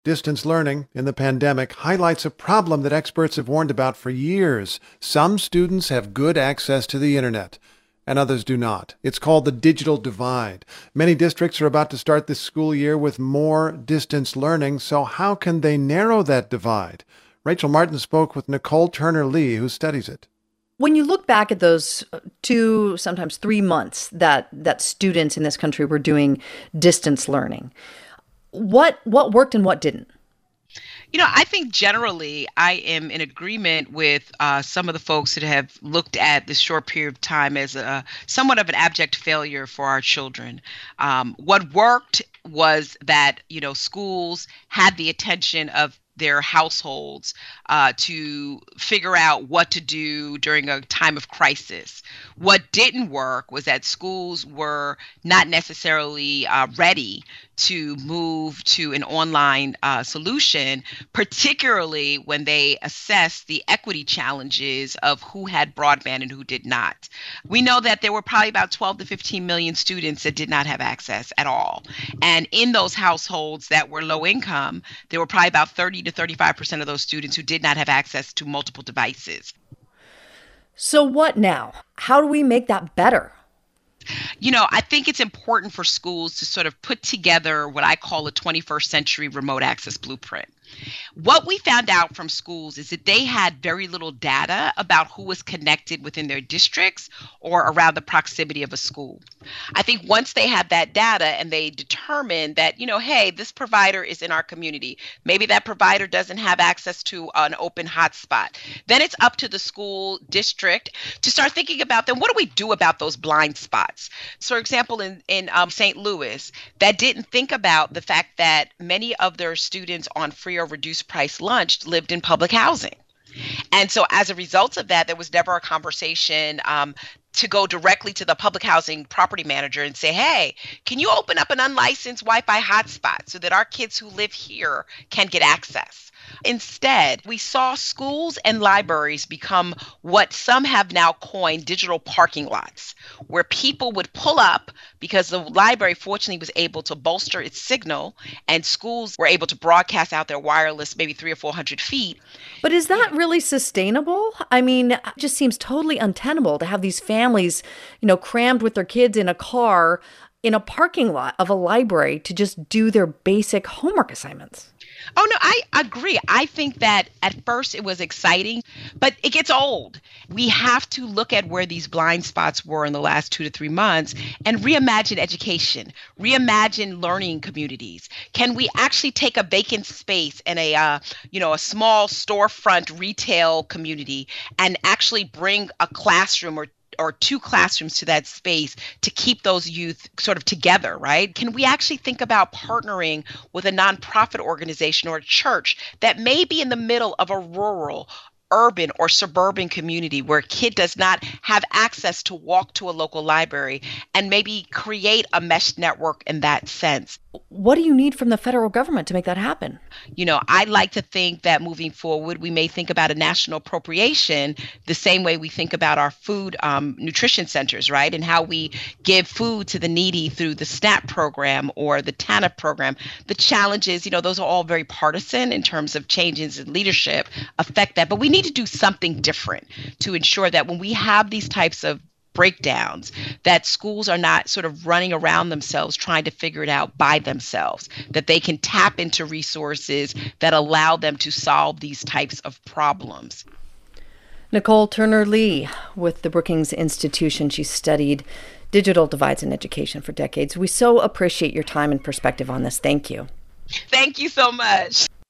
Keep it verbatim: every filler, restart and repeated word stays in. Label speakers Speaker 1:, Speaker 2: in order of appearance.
Speaker 1: Distance learning in the pandemic highlights a problem that experts have warned about for years. Some students have good access to the internet, and others do not. It's called the digital divide. Many districts are about to start this school year with more distance learning, so how can they narrow that divide? Rachel Martin spoke with Nicole Turner-Lee, who studies it.
Speaker 2: When you look back at those two, sometimes three months that, that students in this country were doing distance learning, what what worked and what didn't?
Speaker 3: You know, I think generally I am in agreement with uh, some of the folks that have looked at this short period of time as a somewhat of an abject failure for our children. Um, what worked was that, you know, schools had the attention of their households uh, to figure out what to do during a time of crisis. What didn't work was that schools were not necessarily uh, ready to move to an online uh, solution, particularly when they assessed the equity challenges of who had broadband and who did not. We know that there were probably about twelve to fifteen million students that did not have access at all. And in those households that were low income, there were probably about thirty to thirty-five percent of those students who did not have access to multiple devices.
Speaker 2: So what now? How do we make that better?
Speaker 3: You know, I think it's important for schools to sort of put together what I call a twenty-first century remote access blueprint. What we found out from schools is that they had very little data about who was connected within their districts or around the proximity of a school. I think once they had that data and they determined that, you know, hey, this provider is in our community, maybe that provider doesn't have access to an open hotspot, then it's up to the school district to start thinking about, then what do we do about those blind spots? So, for example, in, in um, Saint Louis, that didn't think about the fact that many of their students on free or reduced price lunch lived in public housing. And so as a result of that, there was never a conversation um, to go directly to the public housing property manager and say, hey, can you open up an unlicensed Wi-Fi hotspot so that our kids who live here can get access? Instead, we saw schools and libraries become what some have now coined digital parking lots, where people would pull up because the library fortunately was able to bolster its signal and schools were able to broadcast out their wireless maybe three or four hundred feet.
Speaker 2: But is that really sustainable? I mean, it just seems totally untenable to have these families, you know, crammed with their kids in a car in a parking lot of a library to just do their basic homework assignments.
Speaker 3: Oh, no, I agree. I think that at first it was exciting, but it gets old. We have to look at where these blind spots were in the last two to three months and reimagine education, reimagine learning communities. Can we actually take a vacant space in a, uh, you know, a small storefront retail community and actually bring a classroom or or two classrooms to that space to keep those youth sort of together, right? Can we actually think about partnering with a nonprofit organization or a church that may be in the middle of a rural, urban, or suburban community where a kid does not have access to walk to a local library and maybe create a mesh network in that sense?
Speaker 2: What do you need from the federal government to make that happen?
Speaker 3: You know, I like to think that moving forward, we may think about a national appropriation the same way we think about our food um, nutrition centers, right? And how we give food to the needy through the SNAP program or the TANF program. The challenges, you know, those are all very partisan in terms of changes in leadership affect that. But we need to do something different to ensure that when we have these types of breakdowns, that schools are not sort of running around themselves trying to figure it out by themselves, that they can tap into resources that allow them to solve these types of problems.
Speaker 2: Nicole Turner-Lee with the Brookings Institution. She studied digital divides in education for decades. We so appreciate your time and perspective on this. Thank you.
Speaker 3: Thank you so much.